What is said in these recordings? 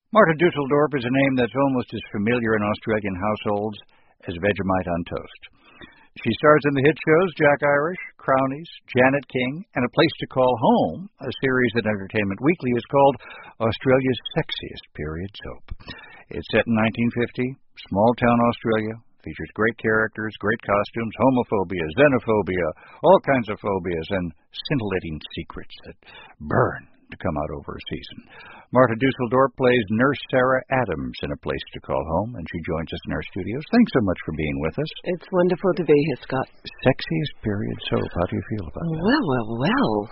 Marta Dusseldorp is a name that's almost as familiar in Australian households as Vegemite on toast. She stars in the hit shows Jack Irish, Crownies, Janet King, and A Place to Call Home, a series that Entertainment Weekly has called Australia's sexiest period soap. It's set in 1950, small-town Australia, features great characters, great costumes, homophobia, xenophobia, all kinds of phobias, and scintillating secrets that burn to come out over a season. Marta Dusseldorp plays Nurse Sarah Adams in A Place to Call Home, and she joins us in our studios. Thanks so much for being with us. It's wonderful to be here, Scott. Sexiest period soap. How do you feel about that? Well.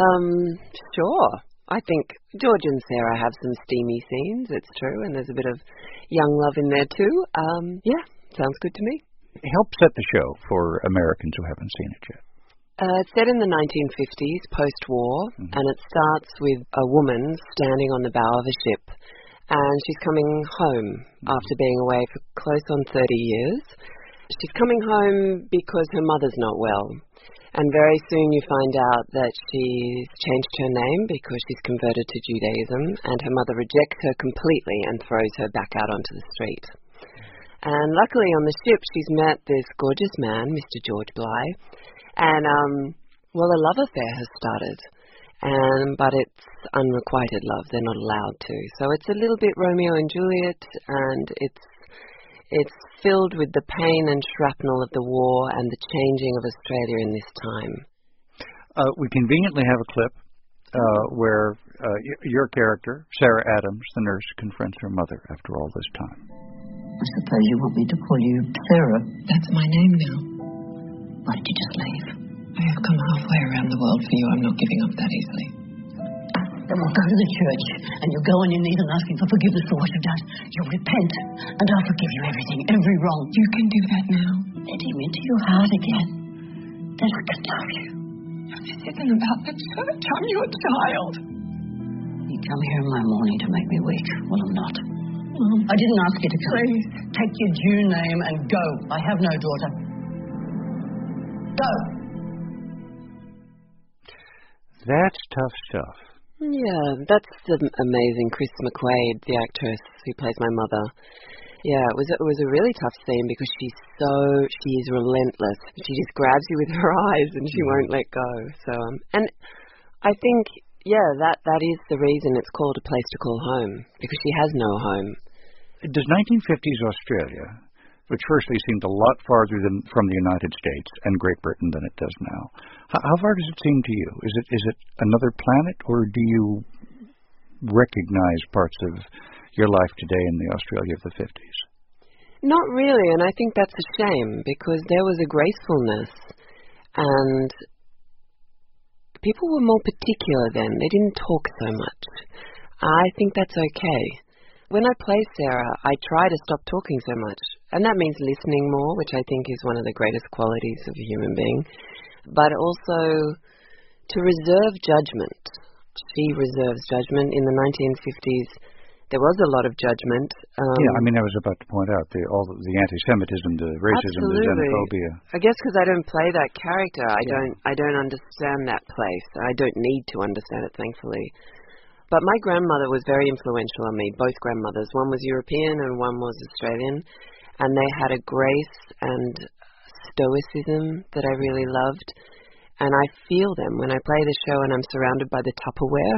Sure. I think George and Sarah have some steamy scenes, it's true, and there's a bit of young love in there too. Yeah, sounds good to me. Help set the show for Americans who haven't seen it yet. It's set in the 1950s, post-war, and it starts with a woman standing on the bow of a ship, and she's coming home after being away for close on 30 years. She's coming home because her mother's not well, and very soon you find out that she's changed her name because she's converted to Judaism, and her mother rejects her completely and throws her back out onto the street. And luckily on the ship she's met this gorgeous man, Mr. George Bly, and, a love affair has started, but it's unrequited love. They're not allowed to. So it's a little bit Romeo and Juliet, and it's filled with the pain and shrapnel of the war and the changing of Australia in this time. We conveniently have a clip where your character, Sarah Adams, the nurse, confronts her mother after all this time. I suppose you want me to call you Sarah? That's my name now. Why did you just leave? I have come halfway around the world for you. I'm not giving up that easily. Then we'll go to the church, and you'll go on your knees and ask him for forgiveness for what you've done. You'll repent, and I'll forgive you everything, every wrong. You can do that now. Let him into your heart again. Then I can love you. This isn't about the church. I'm your child. You come here in my morning to make me weak. Well, I'm not. Mom, I didn't ask you to come. Please. Take your Jew name and go. I have no daughter. Go. That's tough stuff. Yeah, that's amazing. Chris McQuaid, the actress who plays my mother. Yeah, it was a really tough scene because she is relentless. She just grabs you with her eyes and she won't let go. So, and I think, that is the reason it's called A Place to Call Home, because she has no home. Does 1950s Australia, which firstly seemed a lot farther from the United States and Great Britain than it does now, how far does it seem to you? Is it another planet, or do you recognize parts of your life today in the Australia of the 50s? Not really, and I think that's a shame, because there was a gracefulness, and people were more particular then. They didn't talk so much. I think that's okay. When I play Sarah, I try to stop talking so much, and that means listening more, which I think is one of the greatest qualities of a human being, but also to reserve judgment. She reserves judgment. In the 1950s, there was a lot of judgment. I was about to point out all the anti-Semitism, the racism, absolutely. The xenophobia. I guess because I don't play that character, I don't understand that place. I don't need to understand it, thankfully. But my grandmother was very influential on me, both grandmothers. One was European and one was Australian. And they had a grace and stoicism that I really loved. And I feel them when I play the show and I'm surrounded by the Tupperware.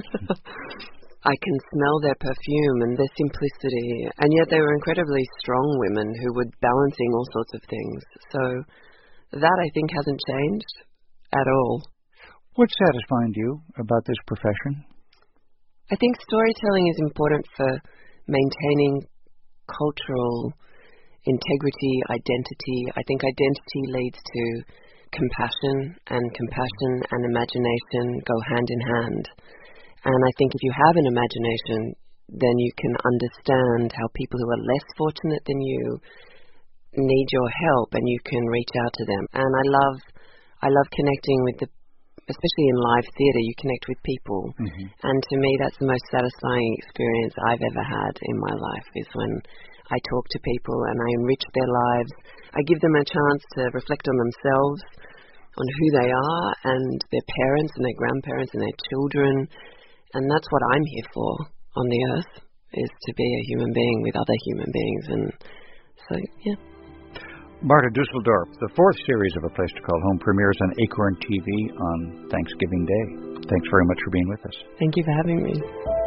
I can smell their perfume and their simplicity. And yet they were incredibly strong women who were balancing all sorts of things. So that, I think, hasn't changed at all. What's satisfying to you about this profession? I think storytelling is important for maintaining cultural integrity, identity. I think identity leads to compassion and imagination go hand in hand. And I think if you have an imagination, then you can understand how people who are less fortunate than you need your help, and you can reach out to them. And I love connecting with especially in live theatre, you connect with people. Mm-hmm. And to me, that's the most satisfying experience I've ever had in my life, is when I talk to people and I enrich their lives. I give them a chance to reflect on themselves, on who they are, and their parents and their grandparents and their children. And that's what I'm here for on the earth, is to be a human being with other human beings. And so, yeah. Marta Dusseldorp, the fourth series of A Place to Call Home premieres on Acorn TV on Thanksgiving Day. Thanks very much for being with us. Thank you for having me.